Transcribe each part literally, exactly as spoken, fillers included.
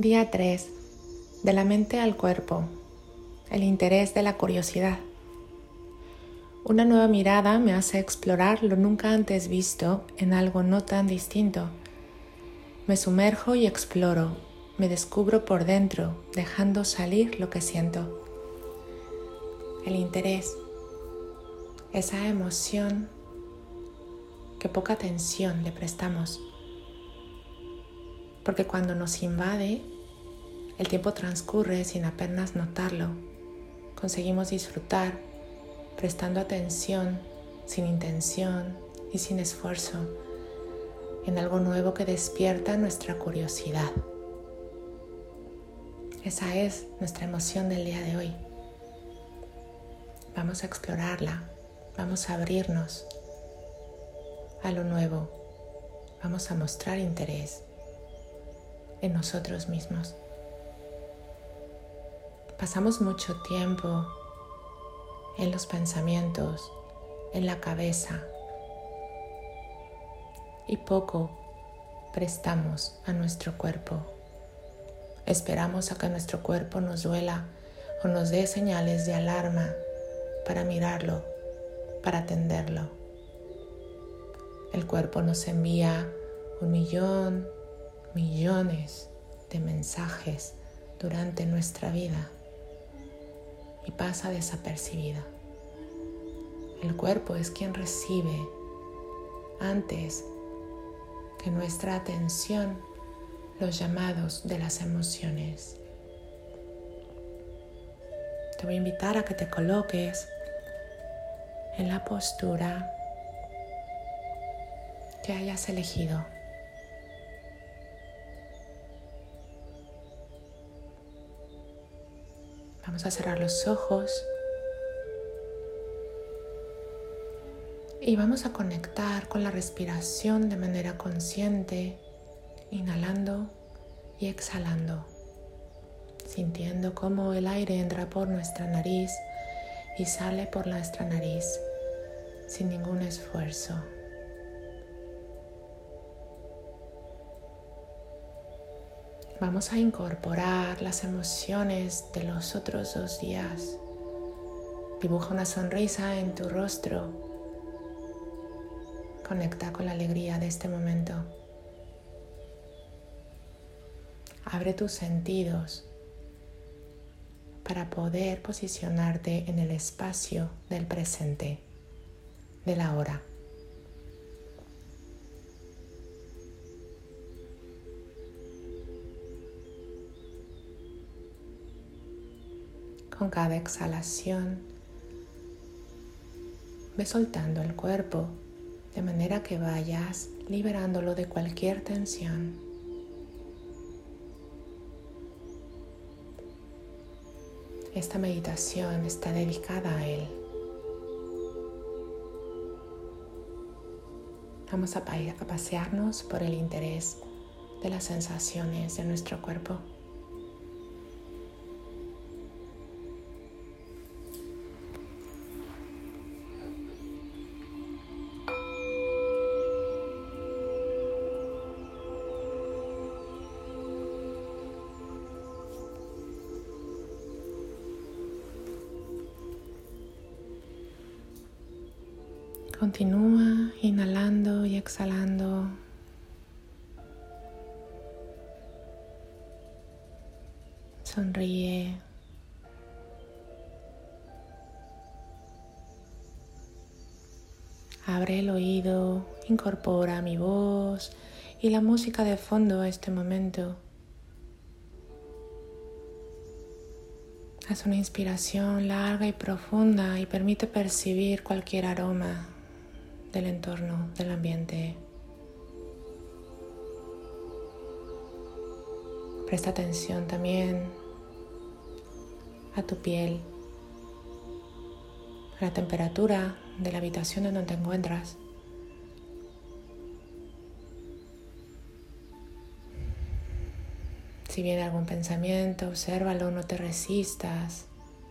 Día tres. De la mente al cuerpo. El interés de la curiosidad. Una nueva mirada me hace explorar lo nunca antes visto en algo no tan distinto. Me sumerjo y exploro. Me descubro por dentro, dejando salir lo que siento. El interés. Esa emoción que poca atención le prestamos. Porque cuando nos invade, el tiempo transcurre sin apenas notarlo. Conseguimos disfrutar, prestando atención, sin intención y sin esfuerzo, en algo nuevo que despierta nuestra curiosidad. Esa es nuestra emoción del día de hoy. Vamos a explorarla, vamos a abrirnos a lo nuevo, vamos a mostrar interés en nosotros mismos. Pasamos mucho tiempo en los pensamientos, en la cabeza, y poco prestamos a nuestro cuerpo. Esperamos a que nuestro cuerpo nos duela o nos dé señales de alarma para mirarlo, para atenderlo. El cuerpo nos envía un millón, millones de mensajes durante nuestra vida y pasa desapercibida. El cuerpo es quien recibe antes que nuestra atención los llamados de las emociones. Te voy a invitar a que te coloques en la postura que hayas elegido. Vamos a cerrar los ojos y vamos a conectar con la respiración de manera consciente, inhalando y exhalando, sintiendo cómo el aire entra por nuestra nariz y sale por nuestra nariz sin ningún esfuerzo. Vamos a incorporar las emociones de los otros dos días. Dibuja una sonrisa en tu rostro. Conecta con la alegría de este momento. Abre tus sentidos para poder posicionarte en el espacio del presente, del ahora. Con cada exhalación, ve soltando el cuerpo de manera que vayas liberándolo de cualquier tensión. Esta meditación está dedicada a él. Vamos a pasearnos por el interés de las sensaciones de nuestro cuerpo. Continúa inhalando y exhalando. Sonríe. Abre el oído, incorpora mi voz y la música de fondo a este momento. Haz una inspiración larga y profunda y permite percibir cualquier aroma del entorno, del ambiente. Presta atención también a tu piel, a la temperatura de la habitación en donde te encuentras. Si viene algún pensamiento, obsérvalo, no te resistas.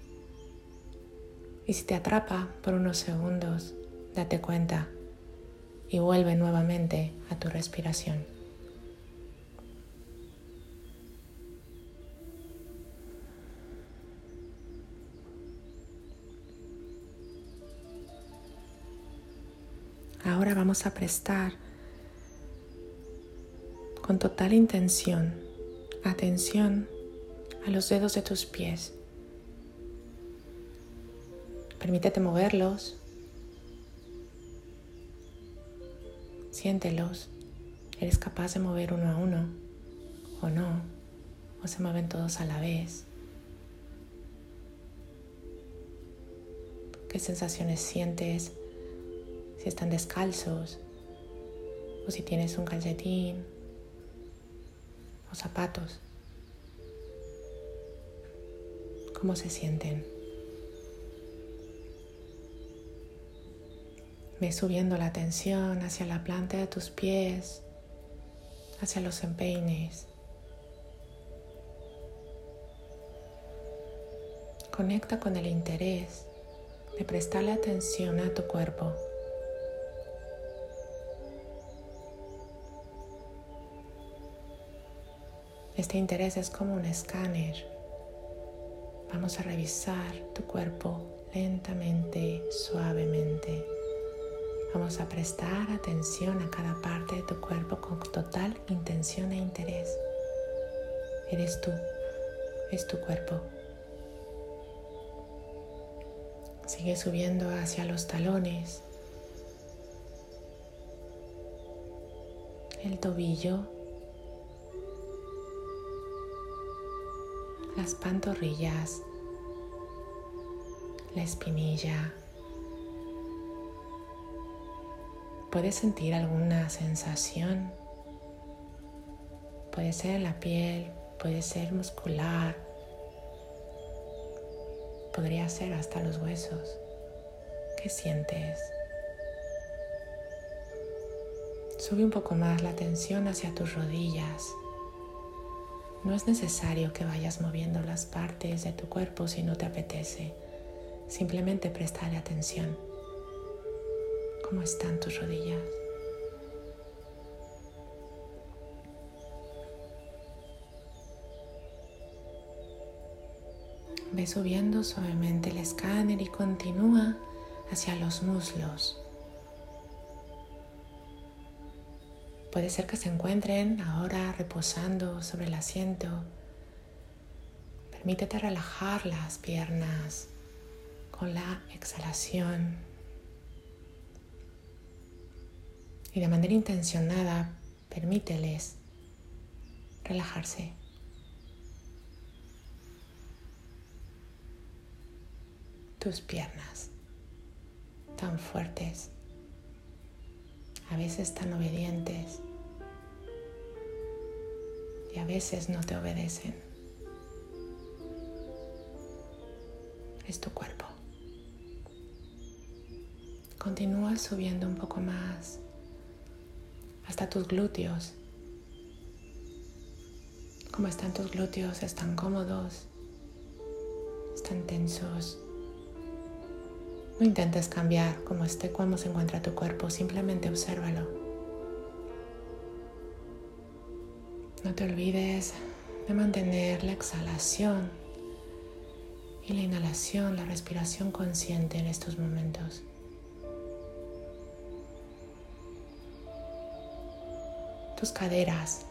Y si te atrapa por unos segundos, date cuenta y vuelve nuevamente a tu respiración. ahora vamos a prestar con total intención atención a los dedos de tus pies. Permítete moverlos. Siéntelos. ¿Eres capaz de mover uno a uno o no? ¿O se mueven todos a la vez? ¿Qué sensaciones sientes si están descalzos o si tienes un calcetín o zapatos? ¿Cómo se sienten? Ve subiendo la atención hacia la planta de tus pies, hacia los empeines. Conecta con el interés de prestarle atención a tu cuerpo. Este interés es como un escáner. Vamos a revisar tu cuerpo lentamente, suavemente. Vamos a prestar atención a cada parte de tu cuerpo con total intención e interés. Eres tú, es tu cuerpo. Sigue subiendo hacia los talones, el tobillo, las pantorrillas, la espinilla. ¿Puedes sentir alguna sensación? Puede ser en la piel, puede ser muscular, podría ser hasta los huesos. ¿Qué sientes? Sube un poco más la atención hacia tus rodillas. No es necesario que vayas moviendo las partes de tu cuerpo si no te apetece. Simplemente prestale atención. ¿Cómo están tus rodillas? Ve subiendo suavemente el escáner y continúa hacia los muslos. Puede ser que se encuentren ahora reposando sobre el asiento. Permítete relajar las piernas con la exhalación. Y de manera intencionada, permíteles relajarse. Tus piernas, tan fuertes, a veces tan obedientes y a veces no te obedecen. Es tu cuerpo. Continúa subiendo un poco más hasta tus glúteos. ¿Cómo están tus glúteos? ¿Están cómodos? ¿Están tensos? No intentes cambiar cómo esté, cómo se encuentra tu cuerpo, simplemente obsérvalo. No te olvides de mantener la exhalación y la inhalación, la respiración consciente en estos momentos. Tus caderas,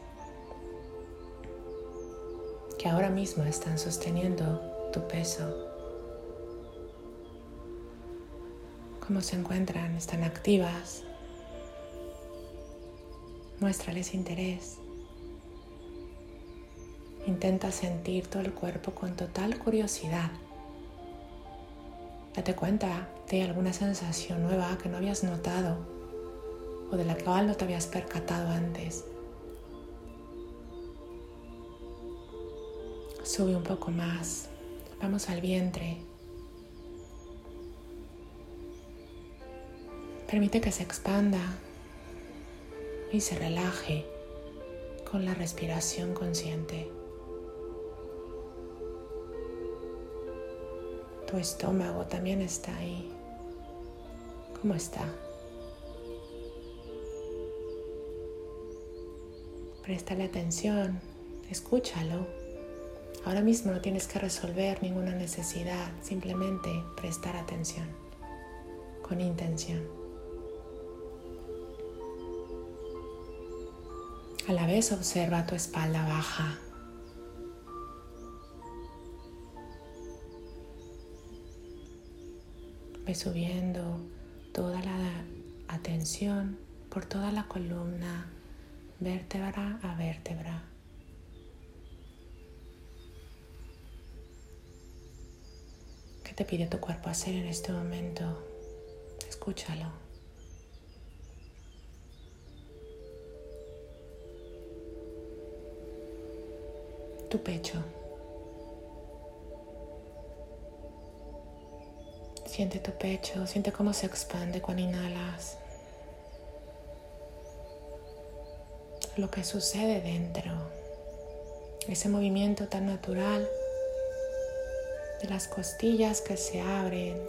que ahora mismo están sosteniendo tu peso. ¿Cómo se encuentran? ¿Están activas? Muéstrales interés. Intenta sentir todo el cuerpo con total curiosidad. Date cuenta de alguna sensación nueva que no habías notado o de la cual no te habías percatado antes. Sube un poco más. Vamos al vientre. Permite que se expanda y se relaje con la respiración consciente. Tu estómago también está ahí. ¿Cómo está? Préstale atención, escúchalo. Ahora mismo no tienes que resolver ninguna necesidad, simplemente prestar atención con intención. A la vez observa tu espalda baja. Ve subiendo toda la atención por toda la columna, vértebra a vértebra. ¿Qué te pide tu cuerpo hacer en este momento? Escúchalo. Tu pecho. Siente tu pecho, siente cómo se expande cuando inhalas. Lo que sucede dentro, ese movimiento tan natural de las costillas que se abren,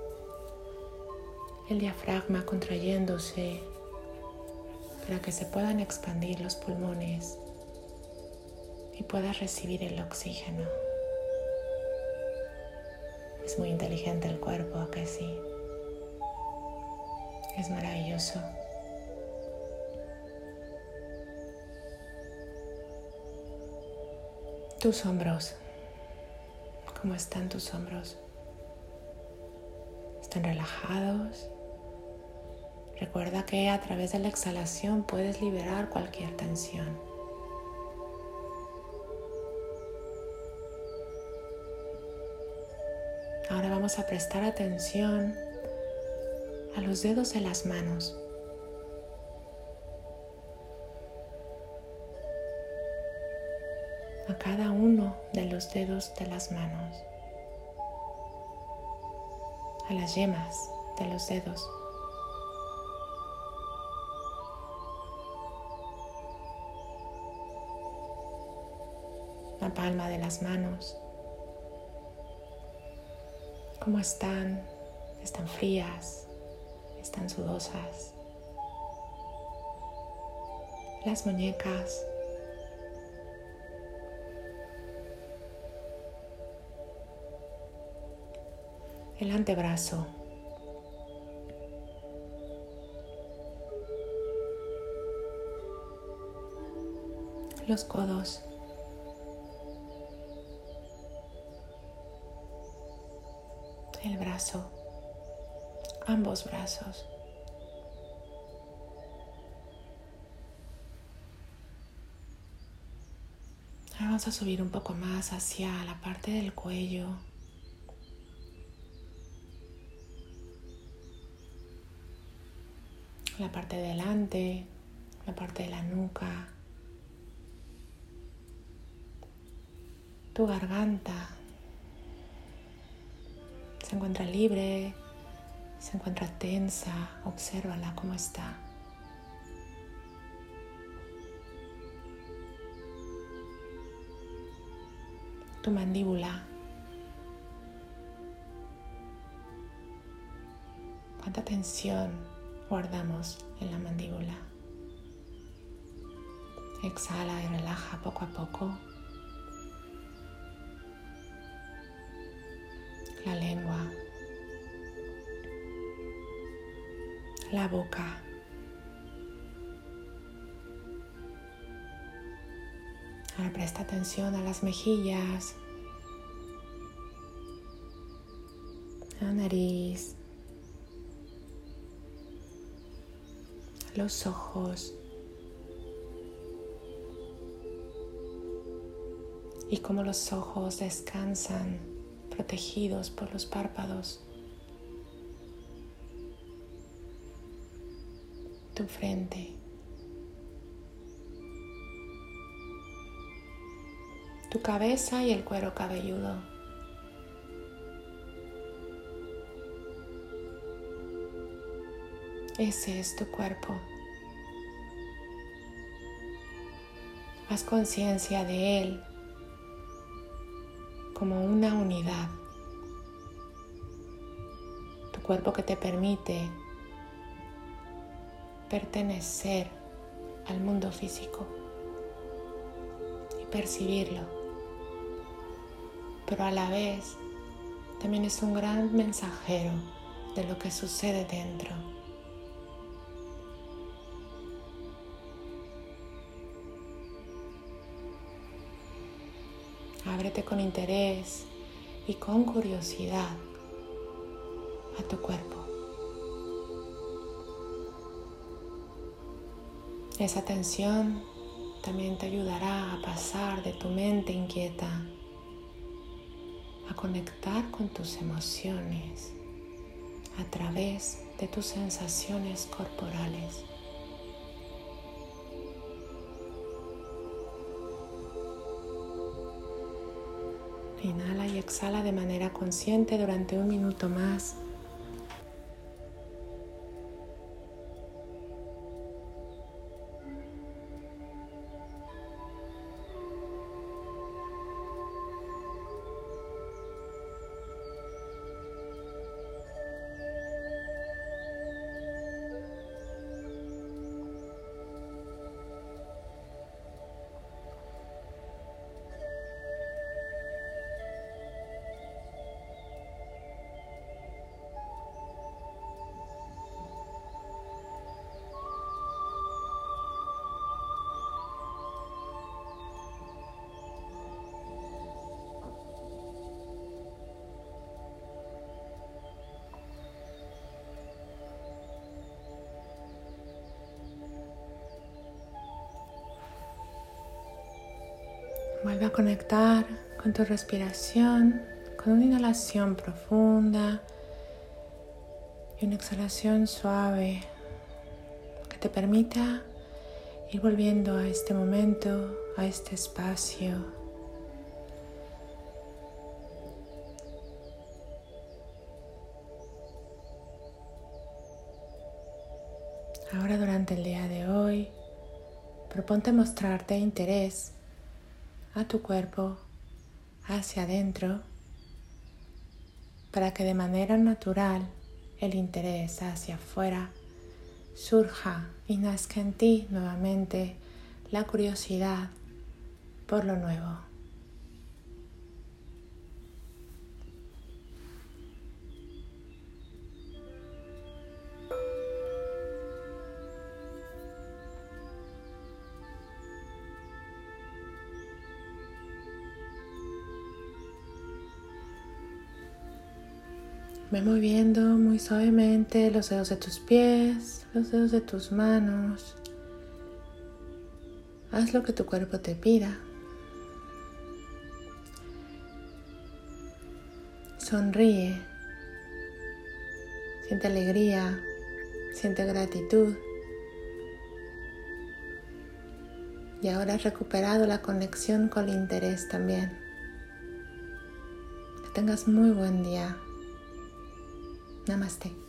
el diafragma contrayéndose para que se puedan expandir los pulmones y puedas recibir el oxígeno. Es muy inteligente el cuerpo, ¿a que sí? Es maravilloso. Tus hombros. ¿Cómo están tus hombros? ¿Están relajados? Recuerda que a través de la exhalación puedes liberar cualquier tensión. Ahora vamos a prestar atención a los dedos de las manos. A cada uno de los dedos de las manos. A las yemas de los dedos. La palma de las manos. ¿Cómo están? ¿Están frías? ¿Están sudosas? Las muñecas. El antebrazo. Los codos. El brazo, ambos brazos. Ahora vamos a subir un poco más hacia la parte del cuello. La parte de delante, la parte de la nuca, tu garganta. Se encuentra libre, se encuentra tensa, obsérvala cómo está. Tu mandíbula. ¿Cuánta tensión guardamos en la mandíbula? Exhala y relaja poco a poco. La lengua, la boca, ahora presta atención a las mejillas, la nariz, los ojos y cómo los ojos descansan protegidos por los párpados. Tu frente, tu cabeza y el cuero cabelludo. Ese es tu cuerpo. Haz conciencia de él como una unidad. Tu cuerpo que te permite pertenecer al mundo físico y percibirlo, pero a la vez también es un gran mensajero de lo que sucede dentro. Ábrete con interés y con curiosidad a tu cuerpo. Esa atención también te ayudará a pasar de tu mente inquieta a conectar con tus emociones a través de tus sensaciones corporales. Inhala y exhala de manera consciente durante un minuto más. Vuelve a conectar con tu respiración, con una inhalación profunda y una exhalación suave que te permita ir volviendo a este momento, a este espacio. Ahora, durante el día de hoy, proponte mostrarte interés a tu cuerpo hacia adentro para que de manera natural el interés hacia afuera surja y nazca en ti nuevamente la curiosidad por lo nuevo. Ve moviendo muy suavemente los dedos de tus pies, los dedos de tus manos. Haz lo que tu cuerpo te pida. Sonríe. Siente alegría, siente gratitud. Y ahora has recuperado la conexión con el interés también. Que tengas muy buen día. Namaste.